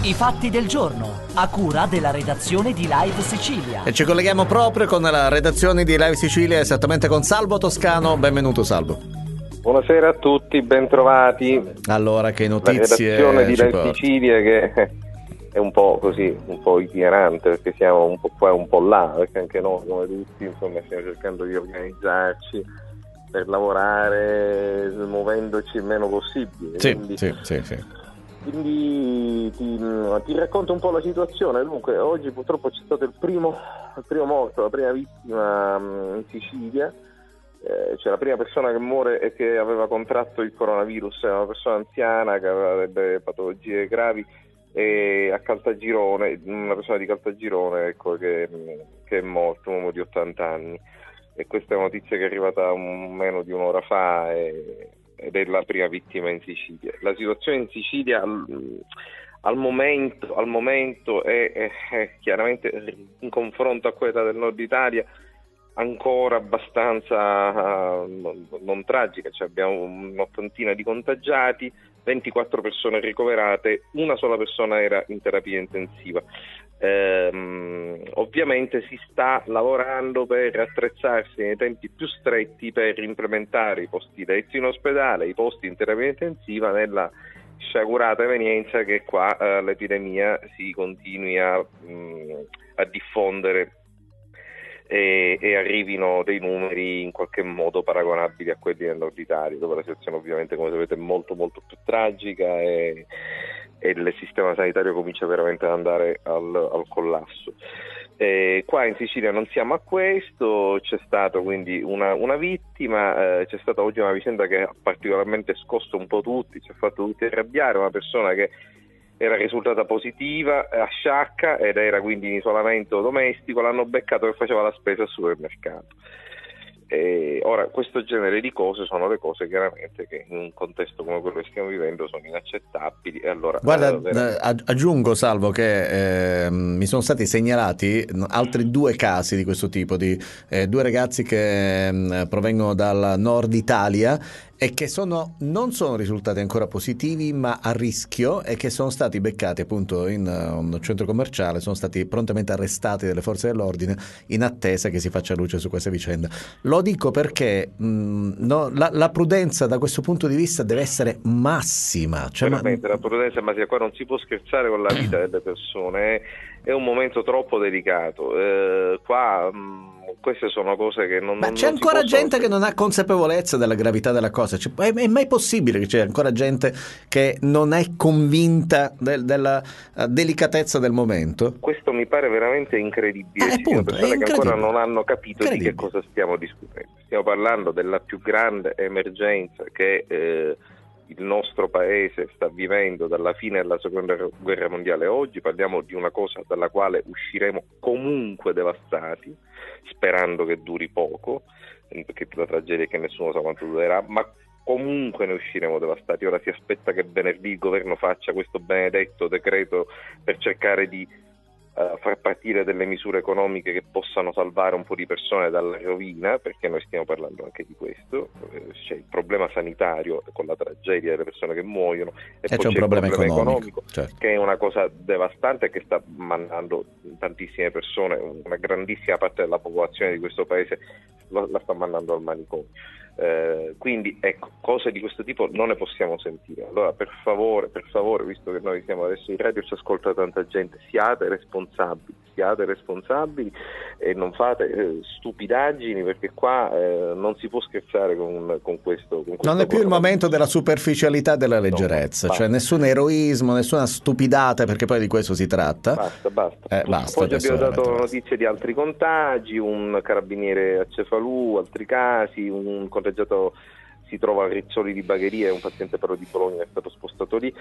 I fatti del giorno, a cura della redazione di Live Sicilia. E ci colleghiamo proprio con la redazione di Live Sicilia, esattamente con Salvo Toscano. Benvenuto Salvo. Buonasera a tutti, bentrovati. Allora, che notizie? La redazione di Live porti? Sicilia che è un po' così, un po' itinerante, perché siamo un po' qua e un po' là, perché anche noi, come tutti, insomma, stiamo cercando di organizzarci per lavorare muovendoci il meno possibile. Sì. Quindi ti racconto un po' la situazione. Dunque, oggi purtroppo c'è stato il primo morto, la prima vittima in Sicilia. C'è la prima persona che muore e che aveva contratto il coronavirus, è una persona anziana che aveva delle patologie gravi, e a Caltagirone, una persona di Caltagirone, ecco, che è morto, un uomo di 80 anni. E questa è una notizia che è arrivata meno di un'ora fa ed è la prima vittima in Sicilia. La situazione in Sicilia al momento è chiaramente, in confronto a quella del nord Italia, ancora abbastanza non tragica. Cioè, abbiamo un'ottantina di contagiati, 24 persone ricoverate, una sola persona era in terapia intensiva. Ovviamente si sta lavorando per attrezzarsi nei tempi più stretti per implementare i posti letti in ospedale, i posti in terapia intensiva, nella sciagurata evenienza che qua l'epidemia si continui a diffondere e arrivino dei numeri in qualche modo paragonabili a quelli del nord Italia, dove la situazione ovviamente, come sapete, è molto molto più tragica e il sistema sanitario comincia veramente ad andare al collasso. Qua in Sicilia non siamo a questo, c'è stata quindi una vittima, c'è stata oggi una vicenda che ha particolarmente scosso un po' tutti, ci ha fatto tutti arrabbiare. Una persona che era risultata positiva a Sciacca ed era quindi in isolamento domestico, l'hanno beccato che faceva la spesa al supermercato. Ora, questo genere di cose sono le cose chiaramente che in un contesto come quello che stiamo vivendo sono inaccettabili. E allora, guarda, aggiungo, Salvo, che mi sono stati segnalati altri 2 casi di questo tipo, di 2 ragazzi che provengono dal nord Italia e che non sono risultati ancora positivi ma a rischio, e che sono stati beccati appunto in un centro commerciale, sono stati prontamente arrestati dalle forze dell'ordine in attesa che si faccia luce su questa vicenda. Lo dico perché la prudenza da questo punto di vista deve essere massima. Cioè, veramente la prudenza, ma qua non si può scherzare con la vita delle persone, è un momento troppo delicato. Queste sono cose che non c'è ancora gente che non ha consapevolezza della gravità della cosa. È mai possibile che c'è ancora gente che non è convinta della delicatezza del momento? Questo mi pare veramente incredibile. Ci sono persone che ancora non hanno capito di che cosa stiamo discutendo. Stiamo parlando della più grande emergenza che il nostro paese sta vivendo dalla fine della seconda guerra mondiale. Oggi parliamo di una cosa dalla quale usciremo comunque devastati, sperando che duri poco, perché la tragedia è che nessuno sa quanto durerà, ma comunque ne usciremo devastati. Ora si aspetta che venerdì il governo faccia questo benedetto decreto per cercare di far partire delle misure economiche che possano salvare un po' di persone dalla rovina, perché noi stiamo parlando anche di questo. C'è il problema sanitario con la tragedia delle persone che muoiono, e poi c'è un problema economico, certo, che è una cosa devastante, che sta mandando tantissime persone, una grandissima parte della popolazione di questo paese la sta mandando al manicomio. Quindi ecco, cose di questo tipo non ne possiamo sentire. Allora per favore, visto che noi siamo adesso in radio, ci ascolta tanta gente, siate responsabili e non fate stupidaggini, perché qua non si può scherzare con questo. Non è più il momento della superficialità, della leggerezza, cioè nessun eroismo, nessuna stupidata, perché poi di quesso si tratta. Basta. Poi abbiamo dato notizie di altri contagi, un carabiniere a Cefalù, altri casi, un contagiato si trova a Rizzoli di Bagheria, è un paziente però di Bologna, è stato spostato lì.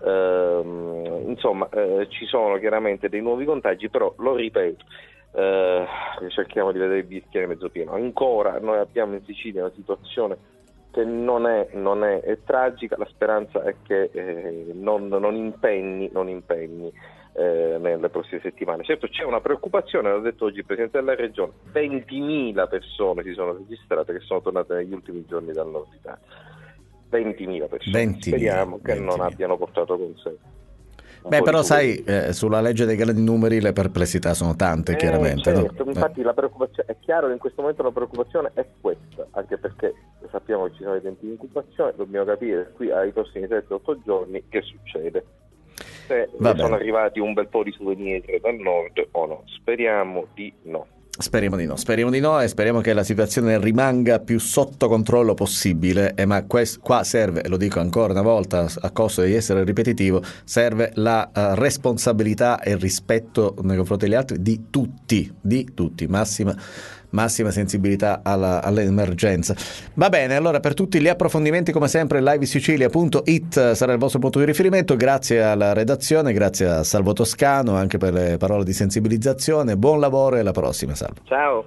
Ci sono chiaramente dei nuovi contagi, però lo ripeto, cerchiamo di vedere il bicchiere mezzo pieno. Ancora noi abbiamo in Sicilia una situazione che non è tragica. La speranza è che non impenni nelle prossime settimane. Certo, c'è una preoccupazione, l'ha detto oggi il Presidente della Regione: 20.000 persone si sono registrate che sono tornate negli ultimi giorni dal nord Italia. 20.000 persone. Speriamo che non abbiano portato con sé Beh, però sai, sulla legge dei grandi numeri le perplessità sono tante, chiaramente. Certo, no? infatti la preoccupazione, è chiaro che in questo momento la preoccupazione è questa, anche perché sappiamo che ci sono i tempi di incubazione, dobbiamo capire qui ai prossimi 7-8 giorni che succede. Se sono arrivati un bel po' di souvenir dal nord o no. Speriamo di no. Speriamo di no e speriamo che la situazione rimanga più sotto controllo possibile, ma qua serve, e lo dico ancora una volta a costo di essere ripetitivo, serve la responsabilità e il rispetto nei confronti degli altri di tutti, massima sensibilità all'emergenza. Va bene, allora per tutti gli approfondimenti come sempre livesicilia.it sarà il vostro punto di riferimento. Grazie alla redazione, grazie a Salvo Toscano anche per le parole di sensibilizzazione, buon lavoro e alla prossima, Salvo. Ciao.